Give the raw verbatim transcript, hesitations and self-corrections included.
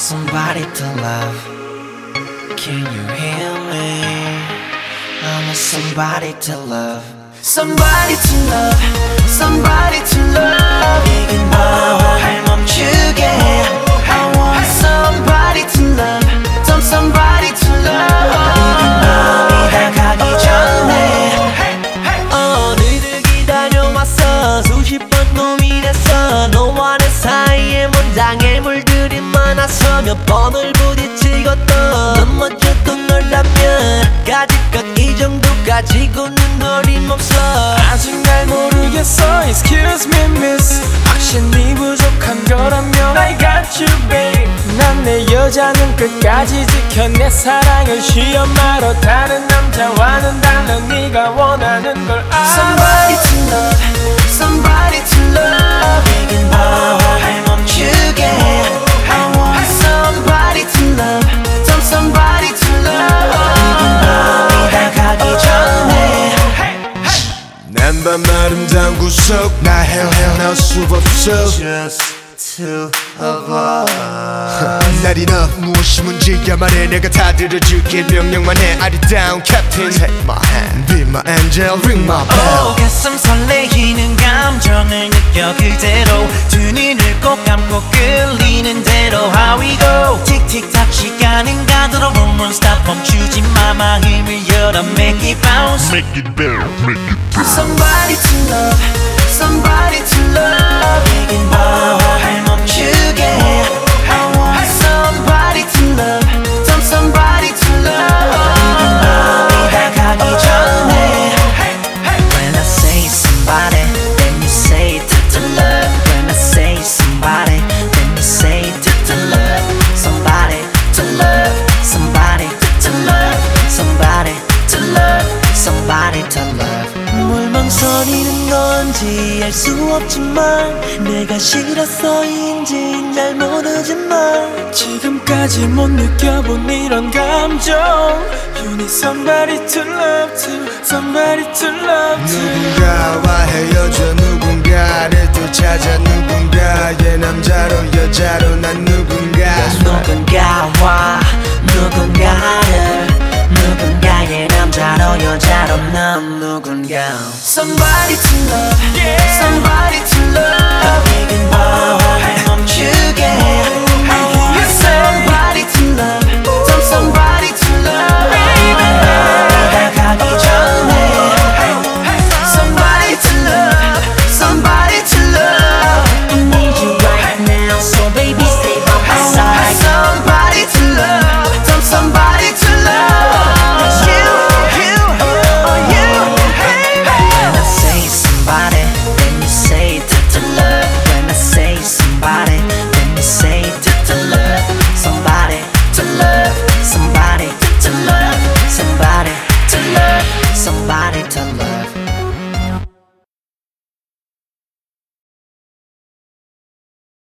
somebody to love. Can you hear me? I want somebody to love. Somebody to love, somebody to love. 이긴 마음을 멈추게 해. I want somebody to love, some somebody to love. 이긴 마음이 다 가기 전에 어느덧 기다려왔어. 수십 번 고민했어. 너와 내 사이에 문장에 물들이 많아서 몇 번을 부딪히고 또 넘어져도 놀라면 가지껏 이 정도 가지고는 어림없어. 아직 날 모르겠어. Excuse me miss, 확신이 부족한 거라면 I got you babe. 난 내 여자는 끝까지 지켜 내 사랑을 시험하러 다른 남자와는 달라. 네가 원하는 걸 알아. Somebody to love, somebody to love. 이긴 마음을 멈추게 해. I want somebody to love, some somebody to love. 이긴 마음이 다 가기 전에 난 밤 아름다운 구석 나 헤어나올 수 없어. Just two of us. Not enough 무엇이 문제야 말해. 내가 다 들어줄게. 명령만 해. 아리따운 캡틴. Take my hand, be my angel, ring my bell. oh, 가슴 설레이는 감정을 느껴 그대로. 두 눈을 꼭 감고 끌리는 대로 How we go. 틱틱탁 시간은 가도록 Room room stop 멈추지 마. 마음을 열어 Make it bounce, Make it better, make it better. Somebody to love, somebody to love. 이긴 마음을 멈추게 해. I want somebody to love, some somebody to love. 이긴 마음이 다 가기 전에 When I say somebody, then you say to to love. When I say somebody, then you say to to love. Somebody to love, somebody to love, somebody to love, somebody to love. 뭘 망설이는 건지 알 수 없지만 내가 싫어서인지 잘 모르지만 지금까지 못 느껴본 이런 감정. You need somebody to love to, somebody to love to. 누군가와 헤어져 누군가를 또 찾아 누군가의 남자로 여자로 난 누군가. 누군가와 누군가를 누군가의 남자로 여자로 난 누군가. Somebody to love, somebody to love. 이긴 마음을 멈추게 해.